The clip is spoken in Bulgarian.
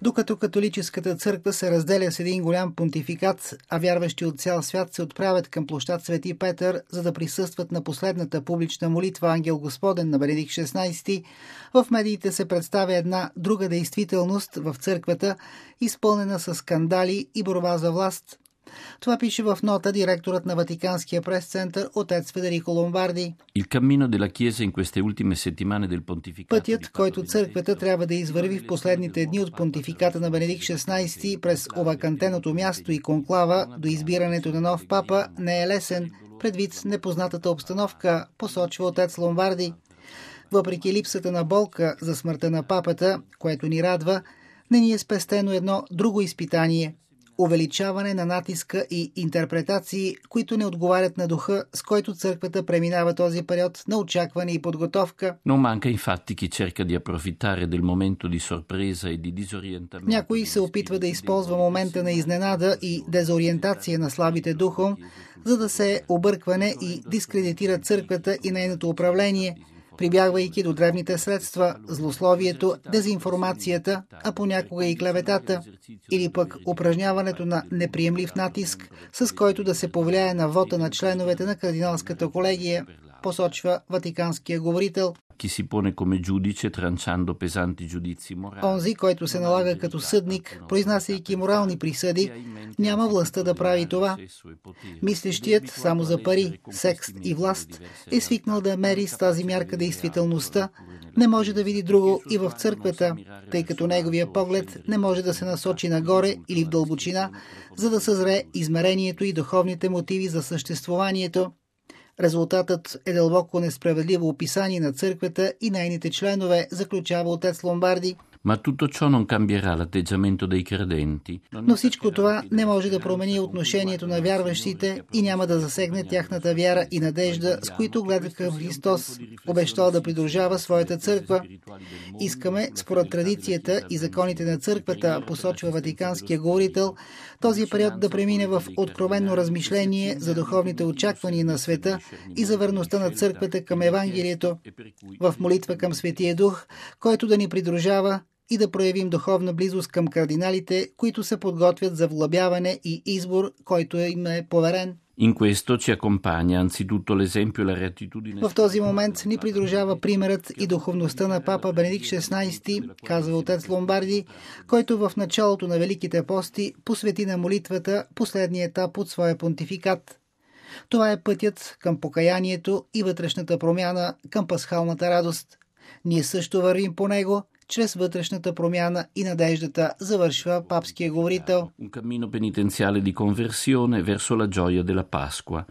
Докато католическата църква се разделя с един голям понтификат, а вярващи от цял свят се отправят към площад Свети Петър, за да присъстват на последната публична молитва Ангел Господен на Бенедикт XVI, в медиите се представя една друга действителност в църквата, изпълнена с скандали и борба за власт. Това пише в нота директорът на Ватиканския прес-център отец Федерико Ломбарди. Пътят, който църквата трябва да извърви в последните дни от понтификата на Бенедикт XVI през овакантеното място и конклава до избирането на нов папа, не е лесен, предвид непознатата обстановка, посочва отец Ломбарди. Въпреки липсата на болка за смъртта на папата, което ни радва, не ни е спестено едно друго изпитание – увеличаване на натиска и интерпретации, които не отговарят на духа, с който църквата преминава този период на очакване и подготовка. Някой се опитва да използва момента на изненада и дезориентация на слабите духом, за да се объркване и дискредитира църквата и нейното управление, прибягвайки до древните средства, злословието, дезинформацията, а понякога и клеветата, или пък упражняването на неприемлив натиск, с който да се повлияе на вота на членовете на кардиналската колегия, посочва ватиканския говорител. Онзи, който се налага като съдник, произнасяйки морални присъди, няма властта да прави това. Мислещият само за пари, секс и власт е свикнал да мери с тази мярка действителността, не може да види друго и в църквата, тъй като неговия поглед не може да се насочи нагоре или в дълбочина, за да съзре измерението и духовните мотиви за съществуванието. Резултатът е дълбоко несправедливо описание на църквата и нейните членове, заключава отец Ломбарди. Но всичко това не може да промени отношението на вярващите и няма да засегне тяхната вяра и надежда, с които гледат към Христос, обещал да придружава своята църква. Искаме, според традицията и законите на църквата, посочва ватиканския говорител, този период да премине в откровенно размишление за духовните очаквания на света и за верността на църквата към Евангелието, в молитва към Светия Дух, който да ни придружава, и да проявим духовна близост към кардиналите, които се подготвят за влабяване и избор, който им е поверен. В този момент ни придружава примерът и духовността на папа Бенедикт XVI, казва отец Ломбарди, който в началото на Великите пости посвети на молитвата последния етап от своя понтификат. Това е пътят към покаянието и вътрешната промяна към пасхалната радост. Ние също вървим по него, чрез вътрешната промяна и надеждата, завършва папския говорител. Un cammino penitenziale di conversione verso la gioia della Pasqua.